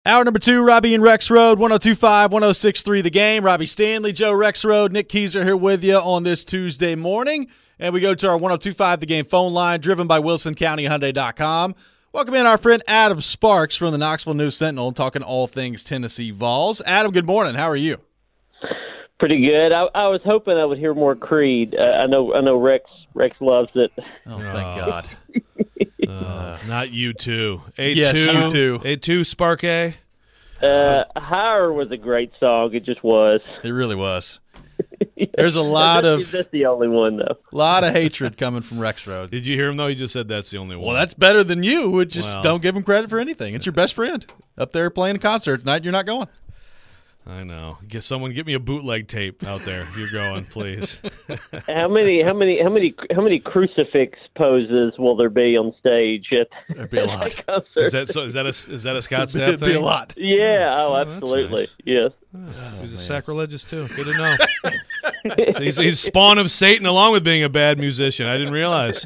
Hour number 2, Robbie and Rex Road, 102.5, 106.3 The Game. Robbie Stanley, Joe Rex Road, Nick Keyser here with you on this Tuesday morning. And we go to our 102.5 The Game phone line, driven by WilsonCountyHyundai.com. Welcome in our friend Adam Sparks from the Knoxville News Sentinel, talking all things Tennessee Vols. Adam, good morning. How are you? Pretty good. I was hoping I would hear more Creed. I know Rex loves it. Oh, thank God. Not you two. A2, yes, you too. A2, Spark A. Higher was a great song. It just was. It really was. There's a lot of that's the only one though. Lot of hatred coming from Rex Road. Did you hear him though? He just said that's the only one. Well, that's better than you. Don't give him credit for anything. It's your best friend up there playing a concert tonight. You're not going. I know. Get me a bootleg tape out there if you're going, please. How many crucifix poses will there be on stage at There'd be a lot. concert? Is that a Scott Staff It'd thing? be a lot. Yeah. Oh, that's absolutely. nice. Yes. He's a sacrilegious too. Good to know. So he's spawn of Satan along with being a bad musician. I didn't realize.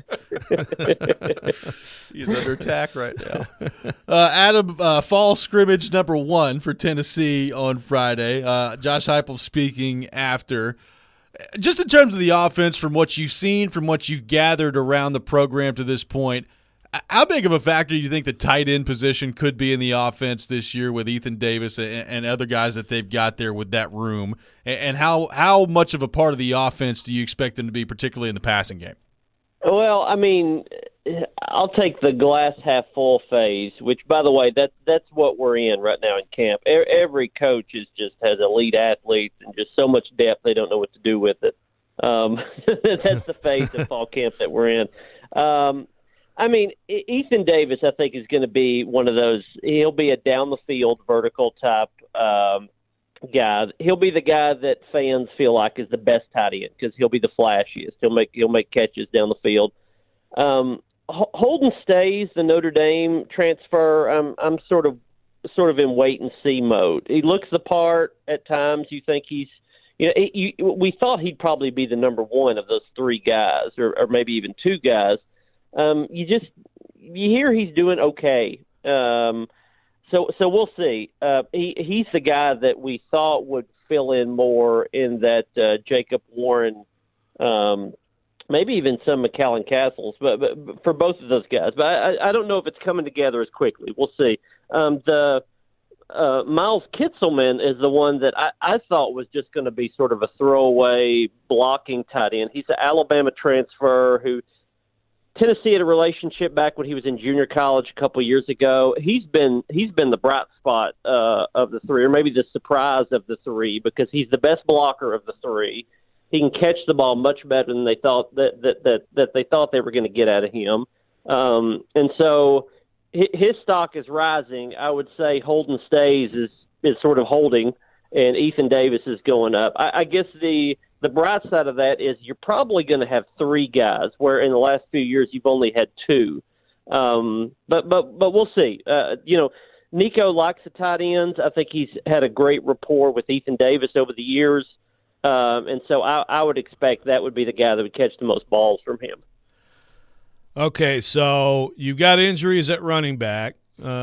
He's under attack right now. Adam, fall scrimmage number 1 for Tennessee on Friday. Josh Heupel speaking after. Just in terms of the offense, from what you've seen, from what you've gathered around the program to this point, how big of a factor do you think the tight end position could be in the offense this year with Ethan Davis and other guys that they've got there with that room? And how much of a part of the offense do you expect them to be, particularly in the passing game? Well, I mean, I'll take the glass half full phase, which, by the way, that's what we're in right now in camp. Every coach has elite athletes and just so much depth they don't know what to do with it. That's the phase of fall camp that we're in. I mean, Ethan Davis, I think, is going to be one of those. He'll be a down the field vertical type guy. He'll be the guy that fans feel like is the best tight end because he'll be the flashiest. He'll make catches down the field. Holden Stays, the Notre Dame transfer. I'm sort of in wait and see mode. He looks the part at times. You think he's, we thought he'd probably be the number one of those 3 guys, or maybe even 2 guys. You hear he's doing okay. So we'll see. He's the guy that we thought would fill in more in that Jacob Warren, maybe even some McCallan Castles, but for both of those guys. But I don't know if it's coming together as quickly. We'll see. The Miles Kitselman is the one that I thought was just going to be sort of a throwaway blocking tight end. He's an Alabama transfer who Tennessee had a relationship back when he was in junior college a couple of years ago. He's been the bright spot of the 3, or maybe the surprise of the 3, because he's the best blocker of the 3. He can catch the ball much better than they thought that they thought they were going to get out of him. And so his stock is rising. I would say Holden Stays is sort of holding, and Ethan Davis is going up. I guess the bright side of that is you're probably going to have 3 guys, where in the last few years you've only had 2. But we'll see. Nico likes the tight ends. I think he's had a great rapport with Ethan Davis over the years. And so I would expect that would be the guy that would catch the most balls from him. Okay, so you've got injuries at running back,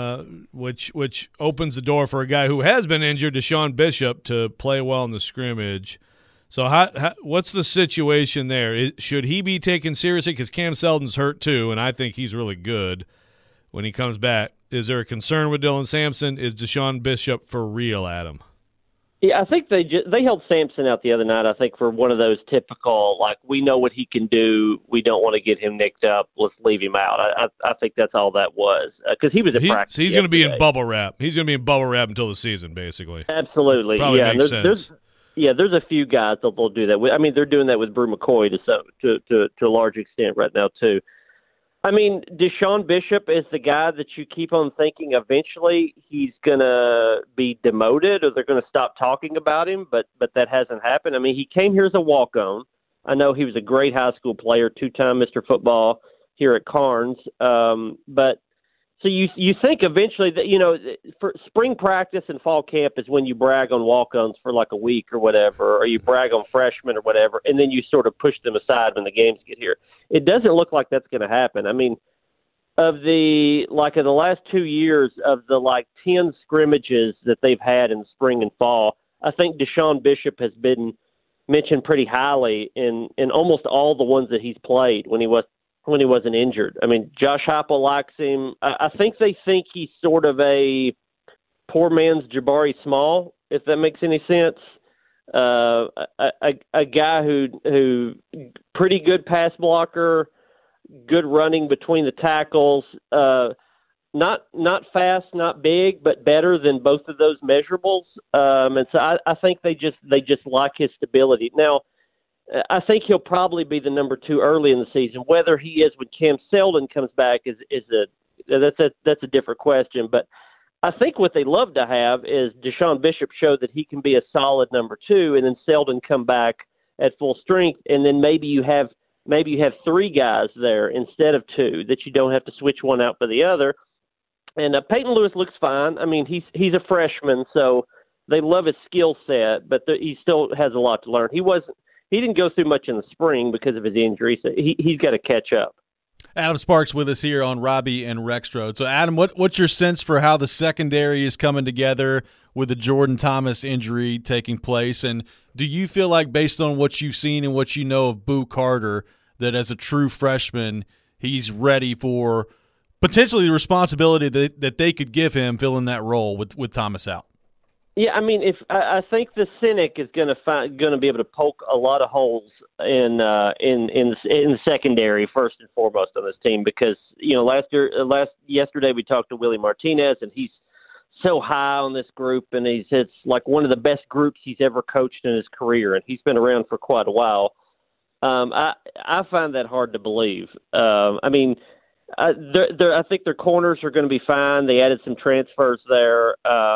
which opens the door for a guy who has been injured, Deshaun Bishop, to play well in the scrimmage. So what's the situation there? Should he be taken seriously? Because Cam Seldon's hurt too, and I think he's really good when he comes back. Is there a concern with Dylan Sampson? Is Deshaun Bishop for real, Adam? Yeah, I think they held Sampson out the other night, I think, for one of those typical, like, we know what he can do. We don't want to get him nicked up. Let's leave him out. I think that's all that was, because he was at practice. He's going to be in bubble wrap. He's going to be in bubble wrap until the season, basically. Absolutely. Probably makes sense. There's a few guys that will do that. I mean, they're doing that with Brew McCoy to a large extent right now too. I mean, Deshaun Bishop is the guy that you keep on thinking eventually he's going to be demoted or they're going to stop talking about him, but that hasn't happened. I mean, he came here as a walk-on. I know he was a great high school player, 2-time Mr. Football here at Carnes, but so you think eventually that, for spring practice and fall camp is when you brag on walk-ons for like a week or whatever, or you brag on freshmen or whatever, and then you sort of push them aside when the games get here. It doesn't look like that's going to happen. I mean, of the last 2 years of the 10 scrimmages that they've had in spring and fall, I think Deshaun Bishop has been mentioned pretty highly in almost all the ones that he's played when he wasn't injured. I mean, Josh Heupel likes him. I think they think he's sort of a poor man's Jabari Small, if that makes any sense. A guy who pretty good pass blocker, good running between the tackles, not fast, not big, but better than both of those measurables. And so I think they just like his stability. Now, I think he'll probably be the number 2 early in the season. Whether he is when Cam Seldon comes back that's a different question. But I think what they love to have is Deshaun Bishop show that he can be a solid number 2, and then Seldon come back at full strength, and then maybe you have 3 guys there instead of 2, that you don't have to switch one out for the other. And Peyton Lewis looks fine. I mean, he's a freshman, so they love his skill set, but he still has a lot to learn. He didn't go through much in the spring because of his injury, so he's got to catch up. Adam Sparks with us here on Robbie and Rexroad. So, Adam, what's your sense for how the secondary is coming together with the Jordan Thomas injury taking place? And do you feel like, based on what you've seen and what you know of Boo Carter, that as a true freshman, he's ready for potentially the responsibility that they could give him filling that role with Thomas out? Yeah, I mean, I think the cynic is going to be able to poke a lot of holes in the secondary first and foremost on this team, because yesterday we talked to Willie Martinez, and he's so high on this group, and it's like one of the best groups he's ever coached in his career, and he's been around for quite a while. I find that hard to believe. I mean, I think their corners are going to be fine. They added some transfers there.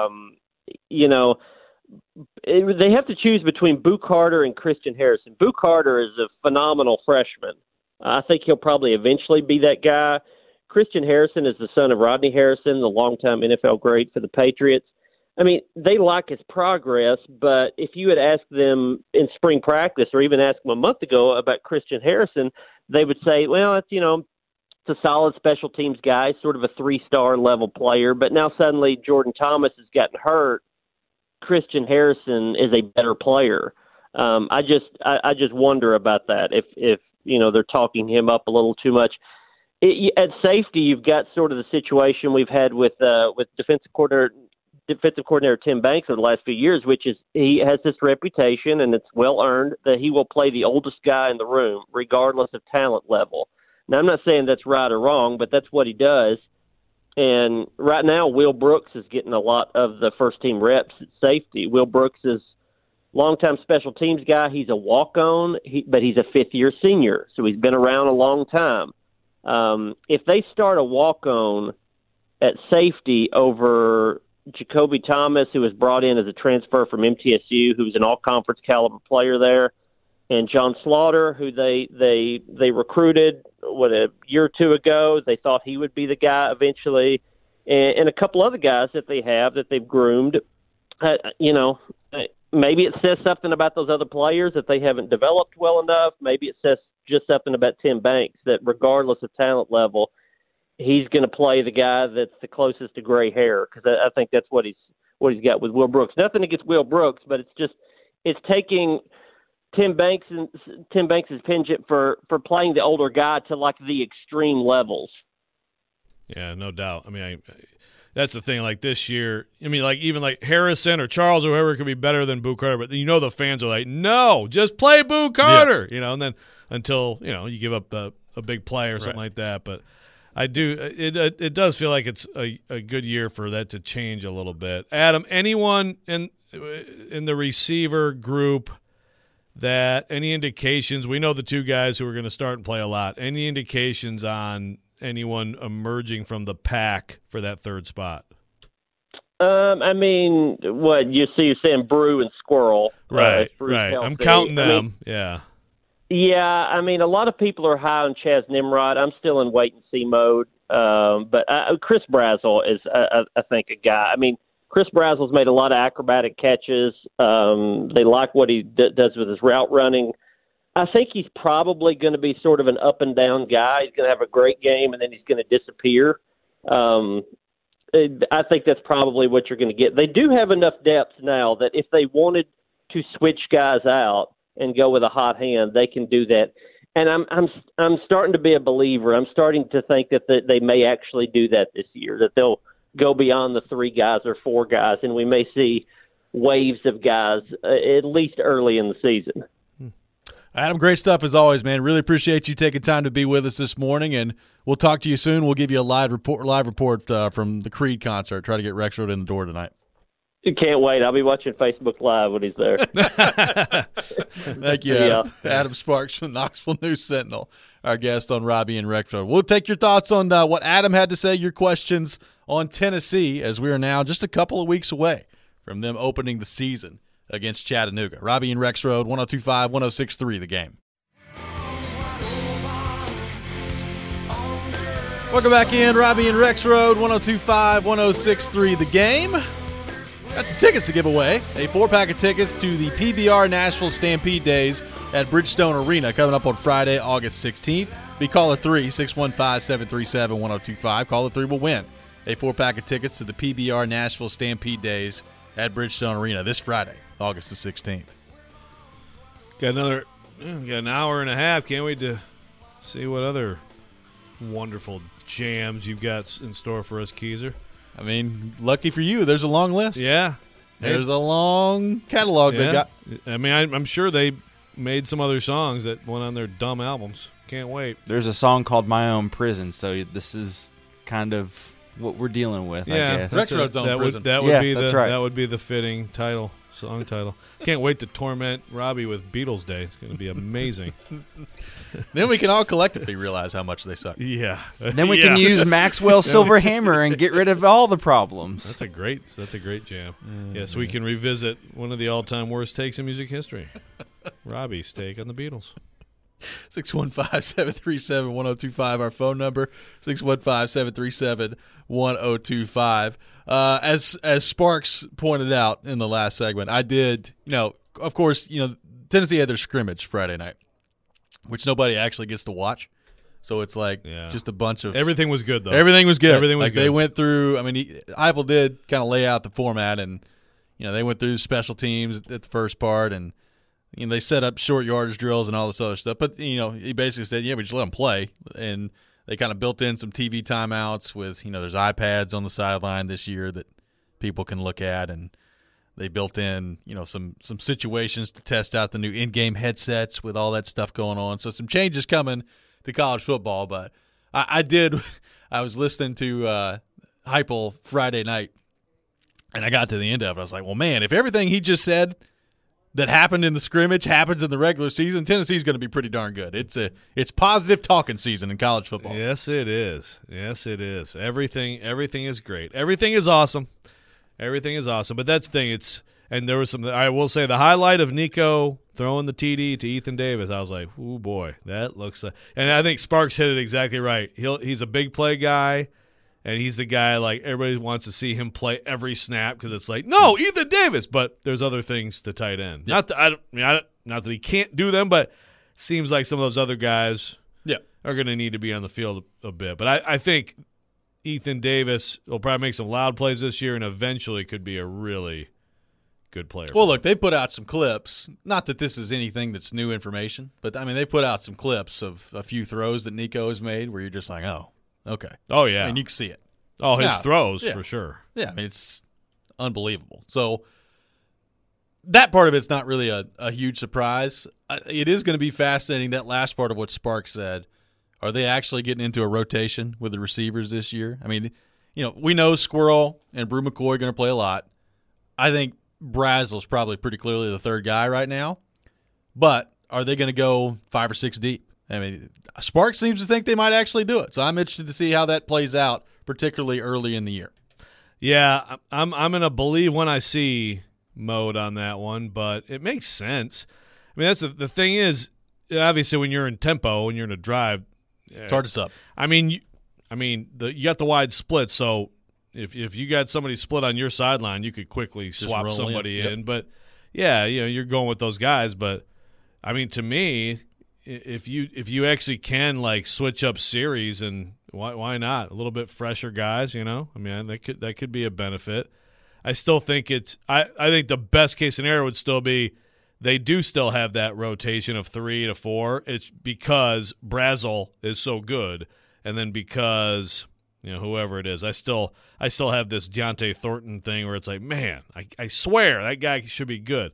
They have to choose between Boo Carter and Christian Harrison. Boo Carter is a phenomenal freshman. I think he'll probably eventually be that guy. Christian Harrison is the son of Rodney Harrison, the longtime NFL great for the Patriots. I mean, they like his progress, but if you had asked them in spring practice or even asked them a month ago about Christian Harrison, they would say, well, it's a solid special teams guy, sort of a 3-star level player. But now suddenly Jordan Thomas has gotten hurt. Christian Harrison is a better player. I just wonder about that. If they're talking him up a little too much. At safety, you've got sort of the situation we've had with defensive coordinator Tim Banks over the last few years, which is he has this reputation, and it's well earned, that he will play the oldest guy in the room, regardless of talent level. Now, I'm not saying that's right or wrong, but that's what he does. And right now, Will Brooks is getting a lot of the first-team reps at safety. Will Brooks is a longtime special teams guy. He's a walk-on, but he's a fifth-year senior, so he's been around a long time. If they start a walk-on at safety over Jacoby Thomas, who was brought in as a transfer from MTSU, who's an all-conference caliber player there, and John Slaughter, who they recruited a year or two ago. They thought he would be the guy eventually, and a couple other guys that they've groomed. Maybe it says something about those other players that they haven't developed well enough. Maybe it says just something about Tim Banks, that regardless of talent level, he's going to play the guy that's the closest to gray hair, because I think that's what he's got with Will Brooks. Nothing against Will Brooks, but it's taking Tim Banks' penchant for playing the older guy to like the extreme levels. Yeah, no doubt. I mean, that's the thing. Like this year, I mean, like even like Harrison or Charles or whoever could be better than Boo Carter, but the fans are like, no, just play Boo Carter, and then until you give up a big play or something like that. But I do. It does feel like it's a good year for that to change a little bit. Adam, anyone in the receiver group that any indications? We know the 2 guys who are going to start and play a lot. Any indications on anyone emerging from the pack for that 3rd spot? I mean, what you see, you're saying Brew and Squirrel, right? Right. I'm counting them. Yeah. Yeah, I mean, a lot of people are high on Chaz Nimrod. I'm still in wait-and-see mode. But Chris Brazzell is, I think, a guy. I mean, Chris Brazzell's made a lot of acrobatic catches. They like what he does with his route running. I think he's probably going to be sort of an up and down guy. He's going to have a great game, and then he's going to disappear. I think that's probably what you're going to get. They do have enough depth now that if they wanted to switch guys out and go with a hot hand, they can do that. And I'm starting to be a believer. I'm starting to think that they may actually do that this year, that they'll go beyond the 3 guys or 4 guys, and we may see waves of guys at least early in the season. Adam, great stuff as always, man. Really appreciate you taking time to be with us this morning, and we'll talk to you soon. We'll give you a live report from the Creed concert. Try to get Rexroad in the door tonight. Can't wait. I'll be watching Facebook Live when he's there. Thank you, Adam. Yeah. Adam Sparks from the Knoxville News Sentinel, our guest on Robbie and Rexroad. We'll take your thoughts on what Adam had to say, your questions on Tennessee, as we are now just a couple of weeks away from them opening the season against Chattanooga. Robbie and Rexroad, 102.5, 106.3, The Game. Welcome back in, Robbie and Rexroad, 102.5, 106.3, The Game. Got some tickets to give away. A 4-pack of tickets to the PBR Nashville Stampede Days at Bridgestone Arena coming up on Friday, August 16th. Be caller 3, 615-737-1025. Caller 3 will win a 4-pack of tickets to the PBR Nashville Stampede Days at Bridgestone Arena this Friday, August the 16th. Got an hour and a half. Can't wait to see what other wonderful jams you've got in store for us, Keezer. I mean, lucky for you, there's a long list. Yeah. There's a long catalog they got. I mean, I'm sure they made some other songs that went on their dumb albums. Can't wait. There's a song called My Own Prison, so this is kind of what we're dealing with, I guess. Rexroad's Own Prison. That would be the fitting song title. Can't wait to torment Robbie with Beatles Day. It's going to be amazing. Then we can all collectively realize how much they suck. Yeah. Then we can use Maxwell's Silver Hammer and get rid of all the problems. That's a great jam. Yes, we can revisit one of the all-time worst takes in music history. Robbie's take on the Beatles. 615-737-1025, our phone number, 615-737-1025. As Sparks pointed out in the last segment, I did, of course, Tennessee had their scrimmage Friday night, which nobody actually gets to watch. So it's like just a bunch of – everything was good, though. Everything was good. Everything was good. They went through – I mean, Heupel did kind of lay out the format, and, they went through special teams at the first part, and they set up short yardage drills and all this other stuff. But, he basically said, we just let them play. And they kind of built in some TV timeouts with, there's iPads on the sideline this year that people can look at. And they built in, some situations to test out the new in-game headsets with all that stuff going on. So some changes coming to college football. But I was listening to Heupel Friday night, and I got to the end of it. I was like, well, man, if everything he just said that happened in the scrimmage happens in the regular season, Tennessee's going to be pretty darn good. It's positive talking season in college football. Yes, it is. Yes, it is. Everything is great. Everything is awesome. Everything is awesome. But that's the thing. And there was I will say, the highlight of Nico throwing the TD to Ethan Davis, I was like, oh boy, that looks like. And I think Sparks hit it exactly right. He's a big play guy. And he's the guy, like, everybody wants to see him play every snap because it's like, no, Ethan Davis. But there's other things to tight end. Yeah. Not that he can't do them, but seems like some of those other guys are going to need to be on the field a bit. But I think Ethan Davis will probably make some loud plays this year and eventually could be a really good player. Well, look, they put out some clips. Not that this is anything that's new information, but, I mean, they put out some clips of a few throws that Nico has made where you're just like, oh. Okay. Oh, yeah. I mean, you can see it. Oh, his throws, for sure. Yeah, I mean, it's unbelievable. So that part of it's not really a huge surprise. It is going to be fascinating, that last part of what Sparks said. Are they actually getting into a rotation with the receivers this year? I mean, we know Squirrel and Brew McCoy are going to play a lot. I think Brazel's probably pretty clearly the third guy right now. But are they going to go 5 or 6 deep? I mean, Sparks seems to think they might actually do it. So I'm interested to see how that plays out, particularly early in the year. Yeah, I'm in a believe when I see mode on that one, but it makes sense. I mean, that's the thing is, obviously when you're in tempo, when you're in a drive, it's hard to sub. I mean, you got the wide split, so if you got somebody split on your sideline, you could quickly swap somebody in. But yeah, you're going with those guys, but I mean, to me, if you actually can like switch up series, and why not? A little bit fresher guys, I mean, that could be a benefit. I still think I think the best case scenario would still be they do still have that rotation of 3 to 4. It's because Brazel is so good, and then because whoever it is, I still have this Deontay Thornton thing where it's like, man, I swear that guy should be good.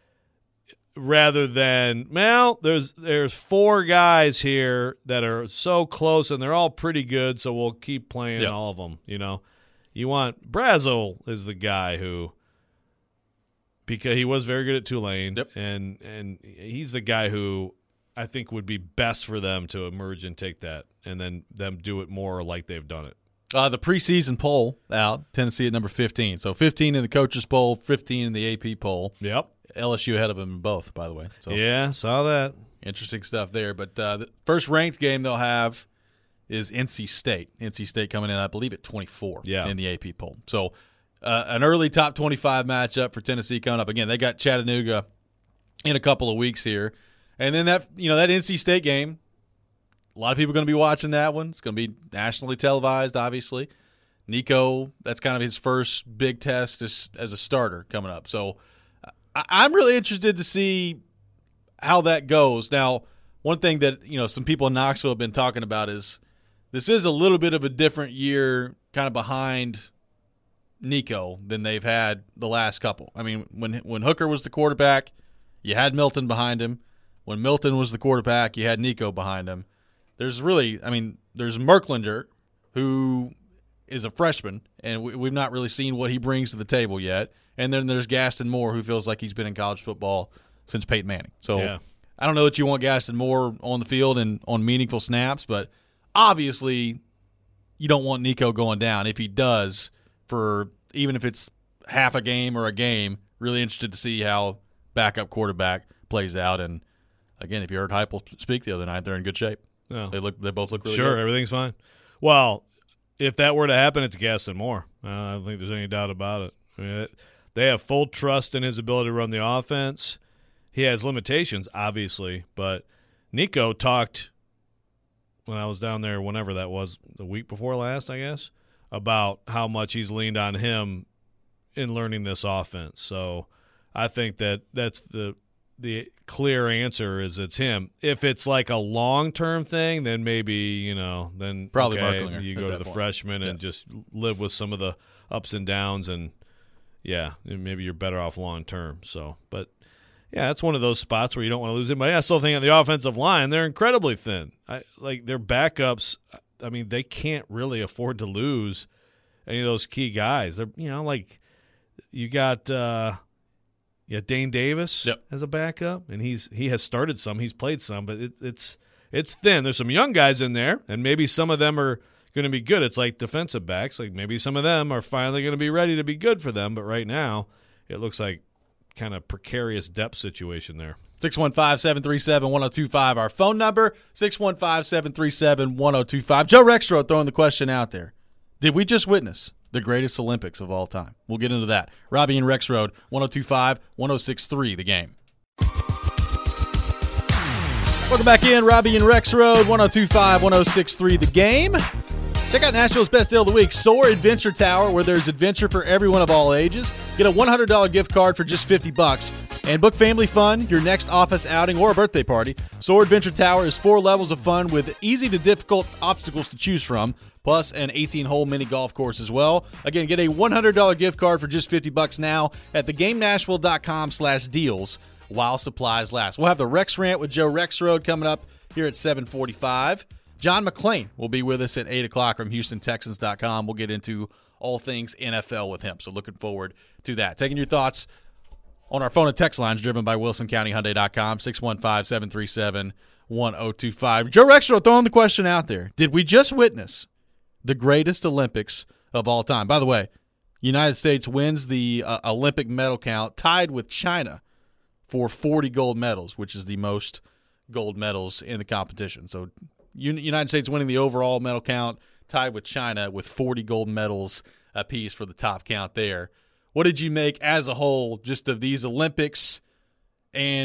Rather than, well, there's 4 guys here that are so close and they're all pretty good, so we'll keep playing all of them. You want Brazel is the guy who, because he was very good at Tulane, and he's the guy who I think would be best for them to emerge and take that, and then them do it more like they've done it. The preseason poll out, Tennessee at number 15. So 15 in the coaches poll, 15 in the AP poll. Yep. LSU ahead of them in both, by the way. So yeah, saw that. Interesting stuff there. But the first ranked game they'll have is NC State. NC State coming in, I believe, at 24 in the AP poll. So an early top 25 matchup for Tennessee coming up. Again, they got Chattanooga in a couple of weeks here. And then that NC State game, a lot of people are going to be watching that one. It's going to be nationally televised, obviously. Nico, that's kind of his first big test as a starter coming up. So I'm really interested to see how that goes. Now, one thing that some people in Knoxville have been talking about is this is a little bit of a different year kind of behind Nico than they've had the last couple. I mean, when Hooker was the quarterback, you had Milton behind him. When Milton was the quarterback, you had Nico behind him. There's Merklander, who is a freshman, and we've not really seen what he brings to the table yet. And then there's Gaston Moore, who feels like he's been in college football since Peyton Manning. So I don't know that you want Gaston Moore on the field and on meaningful snaps, but obviously you don't want Nico going down. If he does, for even if it's half a game or a game, really interested to see how backup quarterback plays out. And again, if you heard Heupel speak the other night, they're in good shape. Oh. They both look really good. Sure, everything's fine. Well, if that were to happen, it's Gaston Moore. I don't think there's any doubt about it. I mean, they have full trust in his ability to run the offense. He has limitations, obviously, but Nico talked when I was down there, whenever that was, the week before last, I guess, about how much he's leaned on him in learning this offense. So I think that's the clear answer is it's him. If it's like a long-term thing, then maybe, then probably okay, you go to the freshman and just live with some of the ups and downs, and maybe you're better off long-term. So, but that's one of those spots where you don't want to lose anybody. I still think on the offensive line, they're incredibly thin. Their backups, I mean, they can't really afford to lose any of those key guys. They're, you got Dane Davis as a backup, and he has started some, he's played some, but it's thin. There's some young guys in there, and maybe some of them are going to be good. It's like defensive backs. Like maybe some of them are finally going to be ready to be good for them, but right now it looks like kind of precarious depth situation there. 615-737-1025, our phone number, 615-737-1025. Joe Rexrode throwing the question out there. Did we just witness the greatest Olympics of all time? We'll get into that. Robbie and Rexrode, 102.5, 106.3, The Game. Welcome back in, Robbie and Rexrode, 102.5, 106.3, The Game. Check out Nashville's Best Deal of the Week, Soar Adventure Tower, where there's adventure for everyone of all ages. Get a $100 gift card for just $50. And book family fun, your next office outing, or a birthday party. Soar Adventure Tower is 4 levels of fun with easy to difficult obstacles to choose from, plus an 18-hole mini golf course as well. Again, get a $100 gift card for just $50 now at thegamenashville.com/deals while supplies last. We'll have the Rex Rant with Joe Rexrode coming up here at 7:45. John McClain will be with us at 8 o'clock from HoustonTexans.com. We'll get into all things NFL with him, so looking forward to that. Taking your thoughts on our phone and text lines driven by WilsonCountyHyundai.com, 615-737-1025. Joe Rexrode throwing the question out there. Did we just witness the greatest Olympics of all time? By the way, United States wins the Olympic medal count, tied with China for 40 gold medals, which is the most gold medals in the competition. So United States winning the overall medal count, tied with China with 40 gold medals apiece for the top count there. What did you make as a whole just of these Olympics and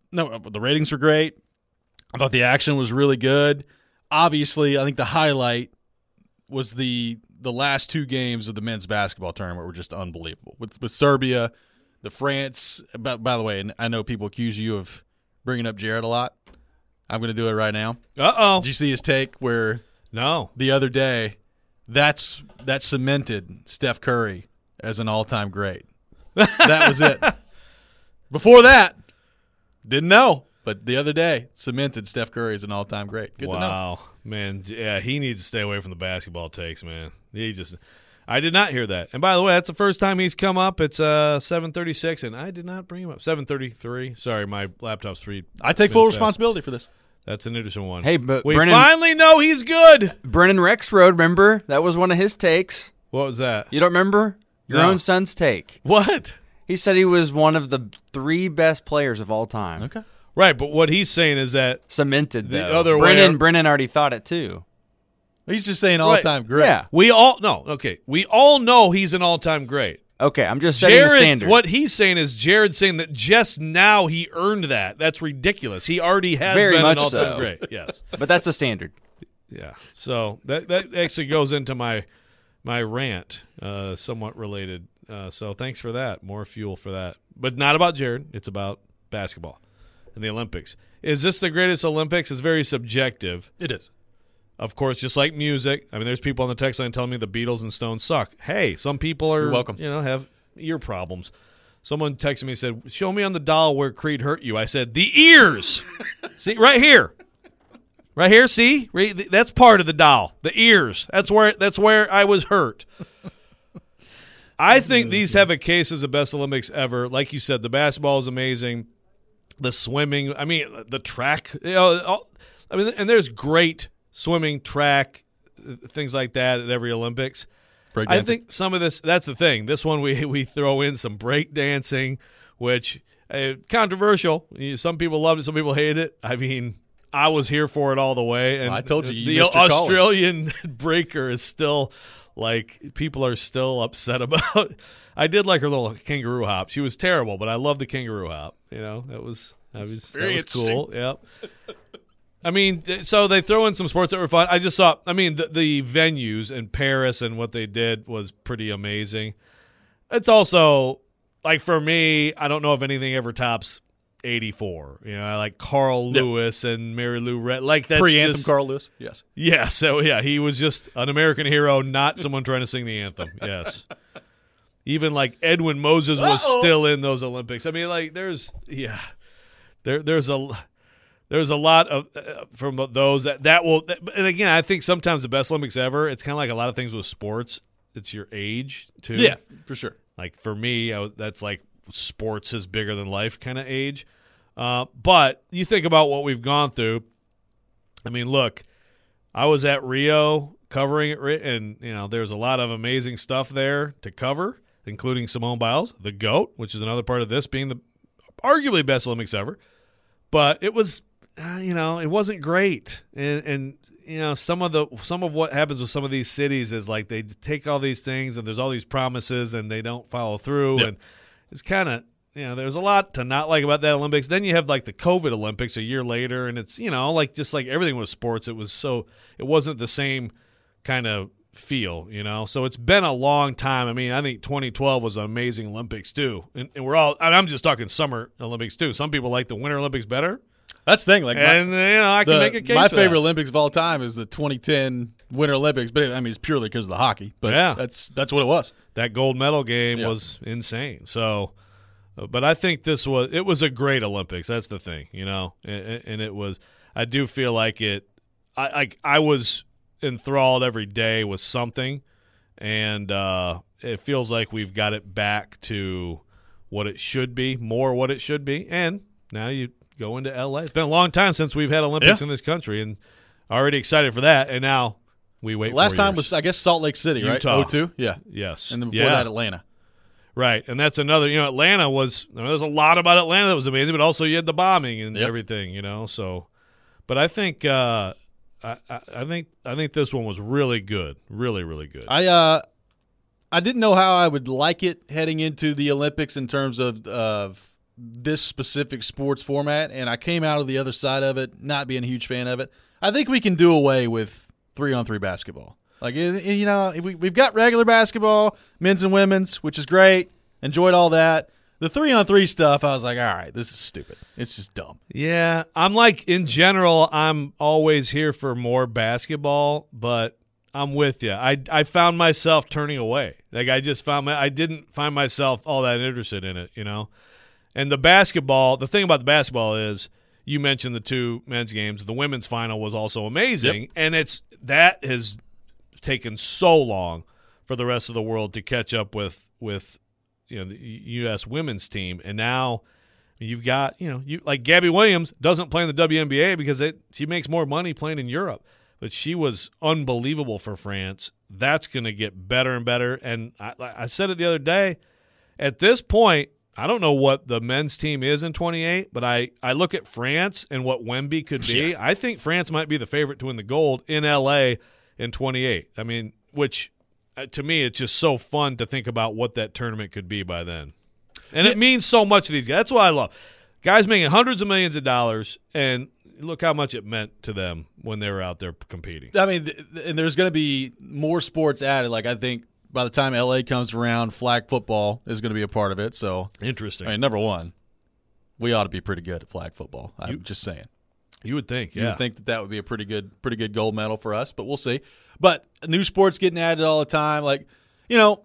No, the ratings were great. I thought the action was really good. Obviously, I think the highlight was the last 2 games of the men's basketball tournament were just unbelievable. With Serbia, the France. By the way, and I know people accuse you of bringing up Jared a lot. I'm going to do it right now. Uh-oh. Did you see his take where No. the other day that cemented Steph Curry as an all-time great? That was it. Before that, didn't know. But the other day, cemented Steph Curry as an all-time great. Good to know. Wow, man. Yeah, he needs to stay away from the basketball takes, man. I did not hear that. And by the way, that's the first time he's come up. It's 7:36, and I did not bring him up. 7:33. Sorry, my laptop's 3. I take full minutes responsibility for this. fast. That's an interesting one. Hey, but we Brennan finally know he's good. Rexroad, remember? That was one of his takes. What was that? You don't remember? Your No. own son's take. What? He said he was one of the 3 best players of all time. Okay. Right, but what he's saying is that Cemented, The though. other way- Brennan already thought it, too. He's just saying all-time great. Yeah. we all know he's an all-time great. Okay, I'm just setting the standard. What he's saying is Jared's saying that just now he earned that. That's ridiculous. He already has Very been much an all-time so. great. Yes. But that's the standard. Yeah. So that actually goes into my rant, somewhat related. So thanks for that. More fuel for that. But not about Jared. It's about basketball and the Olympics. Is this the greatest Olympics? It's very subjective. It is. Of course, just like music. I mean, there's people on the text line telling me the Beatles and Stones suck. Hey, some people are, You're welcome. have ear problems. Someone texted me and said, show me on the doll where Creed hurt you. I said, the ears. See, right here. Right here, see? That's part of the doll. The ears. That's where I was hurt. I think these have a case as the best Olympics ever. Like you said, the basketball is amazing. The swimming, I mean, the track. And there's great swimming, track, things like that at every Olympics. I think some of this, that's the thing. This one we throw in some break dancing, which controversial. Some people loved it, some people hated it. I mean, I was here for it all the way. And I told you the missed your Australian breaker is still people are still upset about. I did like her little kangaroo hop. She was terrible, but I love the kangaroo hop. That was cool. Yep. I mean, so they throw in some sports that were fun. I just saw, the venues in Paris and what they did was pretty amazing. It's also, like, for me, I don't know if anything ever tops 84. I like Carl Lewis and Mary Lou Retton. Like, that's pre-anthem just, Carl Lewis. Yes. Yeah, so, yeah, he was just an American hero, not someone trying to sing the anthem. Yes. Even, like, Edwin Moses was still in those Olympics. I mean, like, there's a lot of from those that will, and again, I think sometimes the best Olympics ever. It's kind of like a lot of things with sports. It's your age too. Yeah, for sure. Like for me, that's like sports is bigger than life kind of age. But you think about what we've gone through. I mean, look, I was at Rio covering it, and there's a lot of amazing stuff there to cover, including Simone Biles, the GOAT, which is another part of this being the arguably best Olympics ever. But it was. It wasn't great, and some of what happens with some of these cities is like they take all these things and there's all these promises and they don't follow through, and it's kind of there's a lot to not like about that Olympics. Then you have like the COVID Olympics a year later, and it's just like everything with sports, it wasn't the same kind of feel, So it's been a long time. I mean, I think 2012 was an amazing Olympics too, and I'm just talking Summer Olympics too. Some people like the Winter Olympics better. That's the thing. Like, I can make a case. My for favorite that. Olympics of all time is the 2010 Winter Olympics, but it's purely because of the hockey. But yeah, that's what it was. That gold medal game was insane. So, but I think it was a great Olympics. That's the thing, and it was. I do feel like it. I was enthralled every day with something, and it feels like we've got it back to what it should be, more what it should be, and now you go into LA. It's been a long time since we've had Olympics in this country, and already excited for that. And now we wait. Last 4 time years. was, I guess, Salt Lake City, Utah. right? 02? Yeah. Yes. And then before that, Atlanta. Right, and that's another. Atlanta was. There's a lot about Atlanta that was amazing, but also you had the bombing and everything. So, but I think, I think this one was really good, really, really good. I didn't know how I would like it heading into the Olympics in terms of this specific sports format, and I came out of the other side of it not being a huge fan of it. I think we can do away with 3-on-3 basketball. Like, you know, we've got regular basketball, men's and women's, which is great. Enjoyed all that. The 3-on-3 stuff, I was like, all right, this is stupid. It's just dumb. Yeah, I'm like, in general, I'm always here for more basketball, but I'm with you. I found myself turning away. Like, I didn't find myself all that interested in it, you know? And the thing about the basketball is, you mentioned the 2 men's games. The women's final was also amazing, and that has taken so long for the rest of the world to catch up with you know, the U.S. women's team. And now you've got, you know, like Gabby Williams doesn't play in the WNBA because she makes more money playing in Europe. But she was unbelievable for France. That's going to get better and better. And I said it the other day, at this point, I don't know what the men's team is in 28, but I look at France and what Wemby could be. Yeah. I think France might be the favorite to win the gold in L.A. in 28. I mean, which to me, it's just so fun to think about what that tournament could be by then. And it means so much to these guys. That's what I love. Guys making hundreds of millions of dollars, and look how much it meant to them when they were out there competing. I mean, and there's going to be more sports added. Like, I think by the time L.A. comes around, flag football is going to be a part of it. So interesting. I mean, number one, we ought to be pretty good at flag football. I'm just saying. You would think, yeah. You would think that would be a pretty good gold medal for us, but we'll see. But new sports getting added all the time. Like, you know,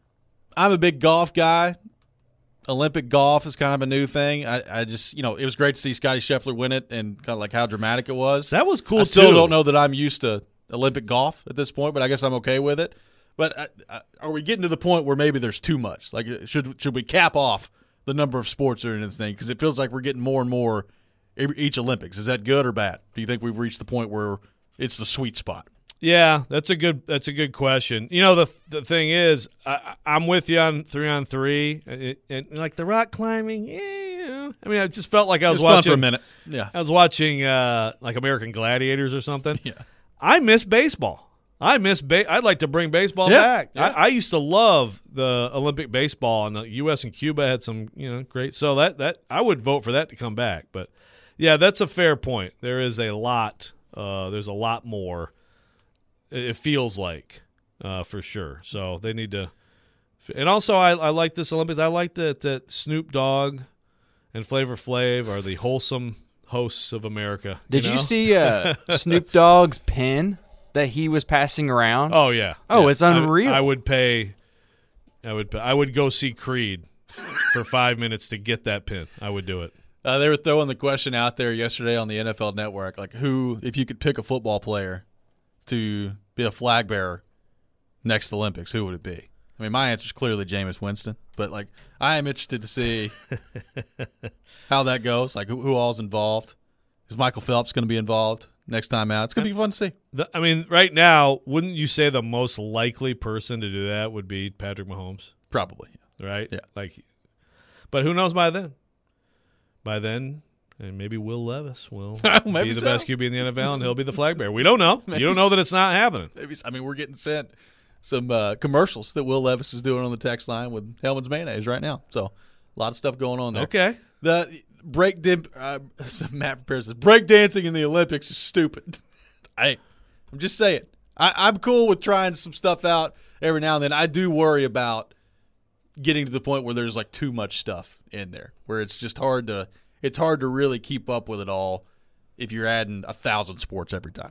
I'm a big golf guy. Olympic golf is kind of a new thing. I just, you know, it was great to see Scottie Scheffler win it and kind of like how dramatic it was. That was cool, I still don't know that I'm used to Olympic golf at this point, but I guess I'm okay with it. But are we getting to the point where maybe there's too much? Like, should we cap off the number of sports that are in this thing? Because it feels like we're getting more and more each Olympics. Is that good or bad? Do you think we've reached the point where it's the sweet spot? Yeah, that's a good question. You know, the thing is, I'm with you on 3-on-3, and like the rock climbing. Yeah, I mean, I just felt like I was watching fun for a minute. Yeah, I was watching like American Gladiators or something. Yeah, I miss baseball. I'd like to bring baseball back. Yeah. I used to love the Olympic baseball, and the U.S. and Cuba had some, you know, great. So that I would vote for that to come back. But yeah, that's a fair point. There is a lot. There's a lot more. It feels like, for sure. So they need to. And also, I like this Olympics. I like that Snoop Dogg and Flavor Flav are the wholesome hosts of America. Did you see Snoop Dogg's pin that he was passing around? Oh yeah. Oh, it's unreal. I would go see Creed for 5 minutes to get that pin. I would do it. They were throwing the question out there yesterday on the NFL Network, like, who, if you could pick a football player to be a flag bearer next to the Olympics, who would it be? I mean, my answer is clearly Jameis Winston, but like, I am interested to see how that goes. Like, who all's involved? Is Michael Phelps going to be involved next time out? It's going to be fun to see. I mean, right now, wouldn't you say the most likely person to do that would be Patrick Mahomes? Probably, right? Yeah. Like, but who knows by then? By then, and maybe Will Levis will be the best QB in the NFL, and he'll be the flag bearer. We don't know. You don't know that it's not happening. Maybe, I mean, we're getting sent some commercials that Will Levis is doing on the text line with Hellman's Mayonnaise right now. So, a lot of stuff going on there. Okay. The Matt Pierce says, break dancing in the Olympics is stupid. I'm just saying. I'm cool with trying some stuff out every now and then. I do worry about getting to the point where there's like too much stuff in there, where it's just hard to really keep up with it all if you're adding 1,000 sports every time.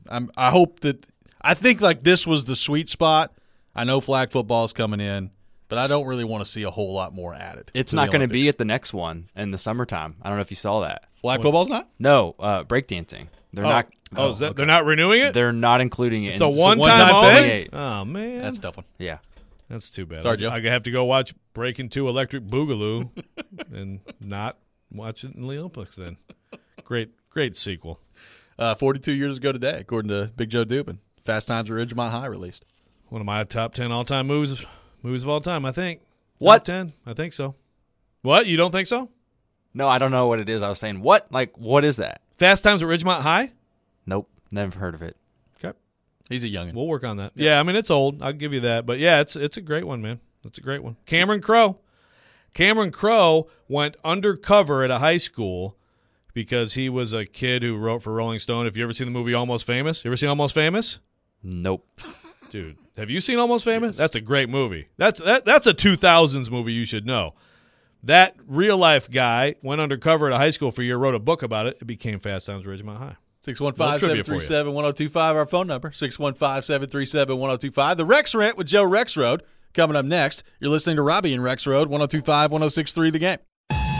I think like this was the sweet spot. I know flag football is coming in, but I don't really want to see a whole lot more added. It's not going to be at the next one in the summertime. I don't know if you saw that. Flag football's not? No, breakdancing. They're not. Oh, is that, they're not renewing it? They're not including it. It's a one-time thing? Oh, man. That's a tough one. Yeah. That's too bad. Sorry, Joe. I have to go watch Breaking 2 Electric Boogaloo and not watch it in the Olympics then. Great sequel. 42 years ago today, according to Big Joe Dubin. Fast Times at Ridgemont High released. One of my top 10 all-time movies of all time, I think. What? Top 10? I think so. What? You don't think so? No, I don't know what it is. I was saying, what? Like, what is that? Fast Times at Ridgemont High? Nope. Never heard of it. Okay. He's a youngin'. We'll work on that. Yeah, I mean, it's old. I'll give you that. But, yeah, it's a great one, man. It's a great one. Cameron Crowe. Cameron Crowe went undercover at a high school because he was a kid who wrote for Rolling Stone. Have you ever seen the movie Almost Famous? You ever seen Almost Famous? Nope. Dude, have you seen Almost Famous? Yes. That's a great movie. That's a 2000s movie you should know. That real-life guy went undercover at a high school for a year, wrote a book about it. It became Fast Times at Ridgemont High. 615-737-1025, our phone number. 615-737-1025. The Rex Rant with Joe Rexrode coming up next. You're listening to Robbie and Rexrode, 1025, 106.3 The Game.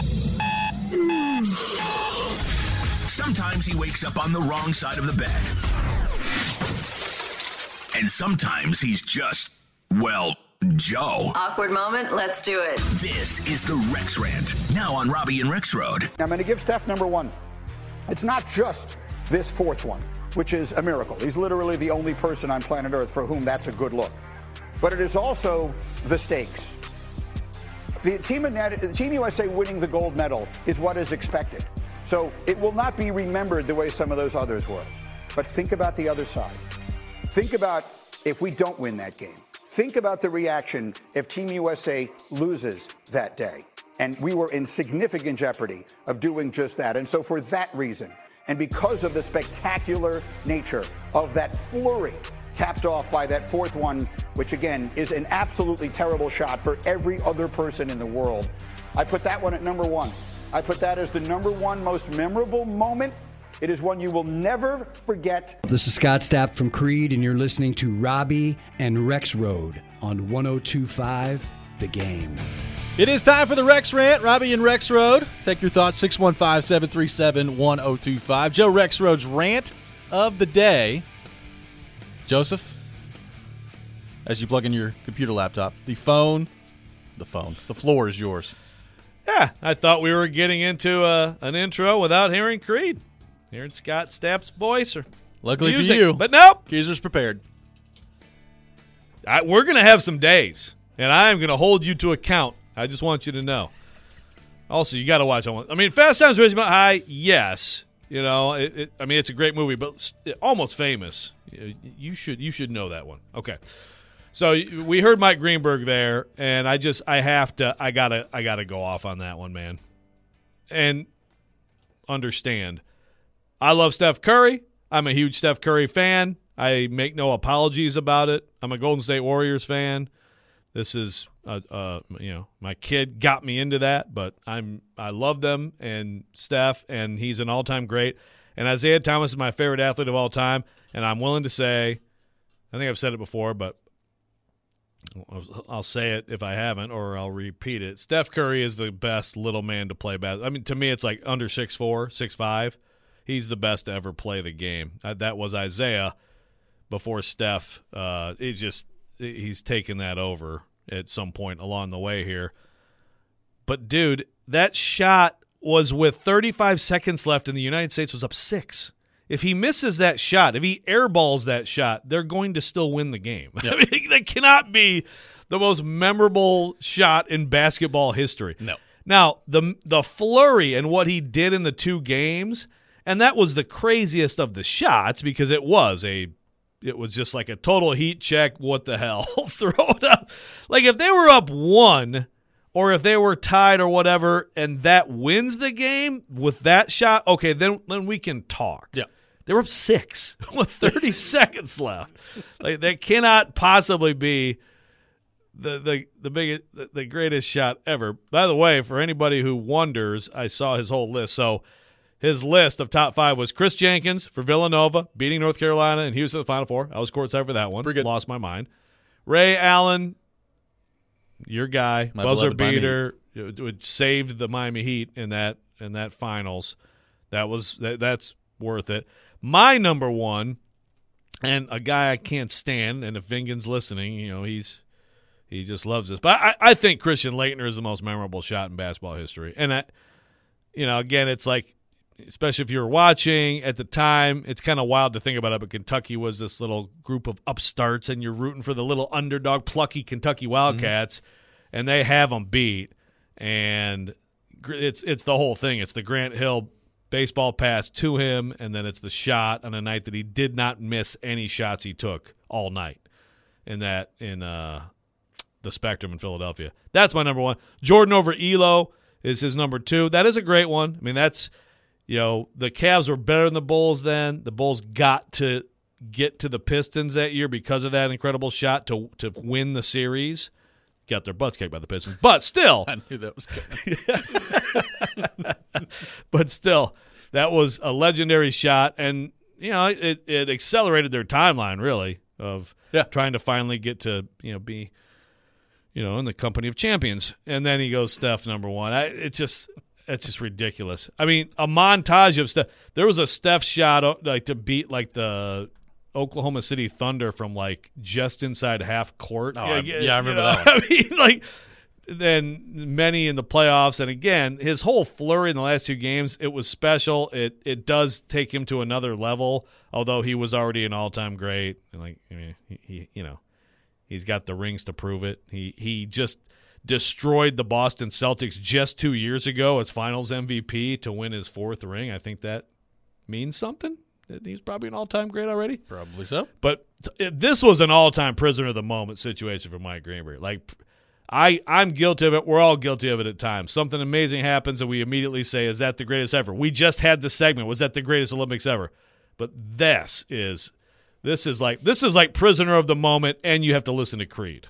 Sometimes he wakes up on the wrong side of the bed. And sometimes he's just, well, Joe. Awkward moment, let's do it. This is the Rex Rant, now on Robbie and Rexrode. I'm going to give Steph number one. It's not just this fourth one, which is a miracle. He's literally the only person on planet Earth for whom that's a good look. But it is also the stakes. The Team USA winning the gold medal is what is expected. So it will not be remembered the way some of those others were. But think about the other side. Think about if we don't win that game. Think about the reaction if Team USA loses that day. And we were in significant jeopardy of doing just that. And so for that reason, and because of the spectacular nature of that flurry, capped off by that fourth one, which again is an absolutely terrible shot for every other person in the world, I put that one at number one. I put that as the number one most memorable moment. It is one you will never forget. This is Scott Stapp from Creed, and you're listening to Robbie and Rexrode on 102.5 The Game. It is time for the Rex Rant, Robbie and Rexrode. Take your thoughts, 615-737-1025. Joe Rexrode's rant of the day. Joseph, as you plug in your computer laptop, the floor is yours. Yeah, I thought we were getting into an intro without hearing Creed. Hearing Scott Stapp's voice or luckily music. for you, but nope. Keezer's prepared. We're going to have some days, and I am going to hold you to account. I just want you to know. Also, you got to watch. I mean, Fast Times at Ridgemont High, yes. You know, it's a great movie, but Almost Famous. You should know that one. Okay. So we heard Mike Greenberg there, and I gotta go off on that one, man. And understand, I love Steph Curry. I'm a huge Steph Curry fan. I make no apologies about it. I'm a Golden State Warriors fan. This is, my kid got me into that, but I love them and Steph, and he's an all-time great. And Isaiah Thomas is my favorite athlete of all time, and I'm willing to say, I think I've said it before, but I'll say it if I haven't, or I'll repeat it. Steph Curry is the best little man to play basketball. I mean, to me, it's like under 6'4", 6'5". He's the best to ever play the game. That was Isaiah before Steph. He's taken that over at some point along the way here. But, dude, that shot was with 35 seconds left, and the United States was up 6. If he misses that shot, if he airballs that shot, they're going to still win the game. Yep. I mean, that cannot be the most memorable shot in basketball history. No. Now, the flurry and what he did in the two games, and that was the craziest of the shots because it was just like a total heat check. What the hell? Throw it up. Like if they were up 1 or if they were tied or whatever and that wins the game with that shot, okay, then we can talk. Yeah. They were up 6 with 30 seconds left. Like that cannot possibly be the greatest shot ever. By the way, for anybody who wonders, I saw his whole list. So his list of top 5 was Chris Jenkins for Villanova, beating North Carolina and Houston in the Final Four. I was courtside for that one. Lost my mind. Ray Allen, your guy, my buzzer beater, which saved the Miami Heat in that finals. That's worth it. My number one, and a guy I can't stand, and if Vingan's listening, he just loves this. But I think Christian Laettner is the most memorable shot in basketball history. And again, it's like, especially if you were watching at the time, it's kind of wild to think about it, but Kentucky was this little group of upstarts, and you're rooting for the little underdog, plucky Kentucky Wildcats, and they have them beat. And it's the whole thing. It's the Grant Hill baseball pass to him, and then it's the shot on a night that he did not miss any shots he took all night. In the the Spectrum in Philadelphia. That's my number one. Jordan over Elo is his number two. That is a great one. I mean, that's, the Cavs were better than the Bulls then. The Bulls got to get to the Pistons that year because of that incredible shot to win the series. Got their butts kicked by the Pistons. But still. I knew that was coming. But still, that was a legendary shot. And, it accelerated their timeline, really, of trying to finally get to, be, in the company of champions. And then he goes Steph number one. It's just ridiculous. I mean, a montage of Steph. There was a Steph shot to beat the Oklahoma City Thunder from just inside half court. Oh, I remember that one. I mean, then many in the playoffs, and again, his whole flurry in the last two games, it was special. It does take him to another level, although he was already an all-time great. And he's got the rings to prove it. He just destroyed the Boston Celtics just 2 years ago as Finals MVP to win his fourth ring. I think that means something. He's probably an all-time great already. Probably so. But this was an all-time prisoner of the moment situation for Mike Greenberg. I'm guilty of it. We're all guilty of it at times. Something amazing happens, and we immediately say, is that the greatest ever? We just had the segment. Was that the greatest Olympics ever? But this is like prisoner of the moment, and you have to listen to Creed.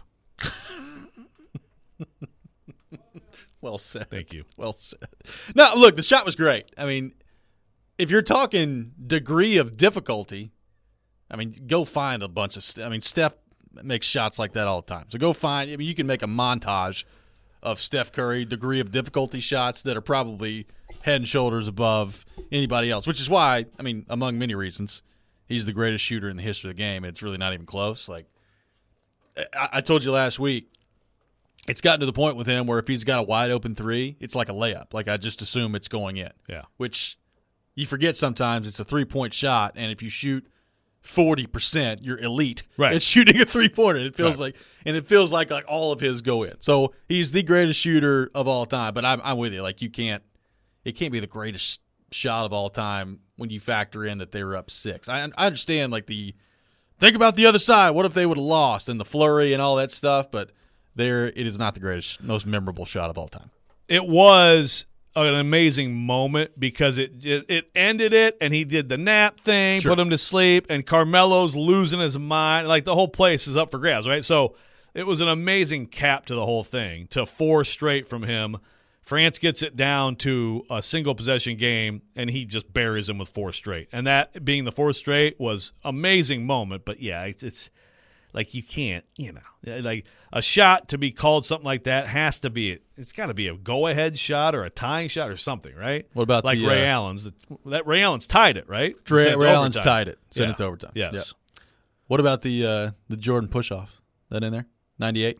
Well said. Thank you. Well said. No, look, the shot was great. I mean, if you're talking degree of difficulty, go find a bunch of Steph makes shots like that all the time. So go find, you can make a montage of Steph Curry degree of difficulty shots that are probably head and shoulders above anybody else, which is why, among many reasons, he's the greatest shooter in the history of the game. It's really not even close. I told you last week, it's gotten to the point with him where if he's got a wide open three, it's like a layup. I just assume it's going in. Yeah. Which you forget sometimes it's a 3-point shot, and if you shoot 40%, you're elite at shooting a 3-pointer. It feels like all of his go in. So he's the greatest shooter of all time. But I'm with you. It can't be the greatest shot of all time when you factor in that they were up 6. I understand think about the other side. What if they would have lost and the flurry and all that stuff? But it is not the greatest, most memorable shot of all time. It was an amazing moment because it ended it, and he did the nap thing, put him to sleep, and Carmelo's losing his mind. The whole place is up for grabs, right? So it was an amazing cap to the whole thing, to 4 straight from him. France gets it down to a single possession game, and he just buries him with 4 straight. And that being the 4th straight was amazing moment. But yeah, it's you can't, a shot to be called something like that has to be, it's got to be a go-ahead shot or a tying shot or something, right? What about Ray Allen's? Ray Allen's tied it, right? Ray Allen's tied it, sent it to overtime. Yes. Yeah. What about the Jordan push-off? That in there? 98?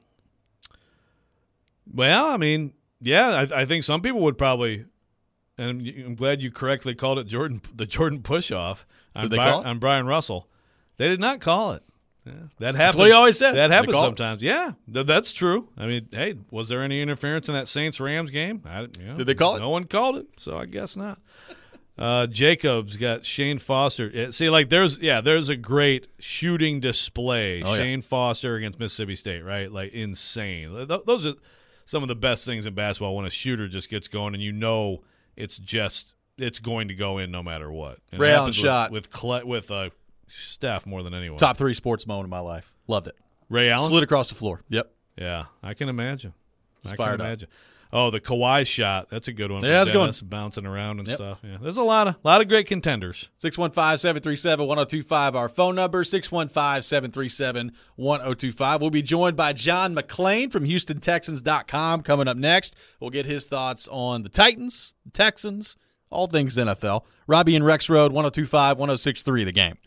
Well, I think some people would probably, and I'm glad you correctly called it the Jordan push-off. Did they call it? I'm Brian Russell. They did not call it. Yeah, that happens. That's what he always said. That happens sometimes. Yeah, that's true. Hey, was there any interference in that Saints-Rams game? Did they call it? No one called it, so I guess not. Jacobs got Shane Foster. See, there's a great shooting display. Shane Foster against Mississippi State, right? Insane. Those are some of the best things in basketball when a shooter just gets going and it's going to go in no matter what. And Ray Allen shot with Steph more than anyone. Top 3 sports moment of my life. Loved it. Ray Allen? Slid across the floor. Yep. Yeah, I can imagine. Fired up. Oh, the Kawhi shot. That's a good one. Yeah, that's Dennis, bouncing around and stuff. Yeah, there's a lot of great contenders. 615-737-1025, our phone number, 615-737-1025. We'll be joined by John McClain from HoustonTexans.com coming up next. We'll get his thoughts on the Titans, the Texans, all things NFL. Robbie and Rex Road, 102.5, 106.3, The Game.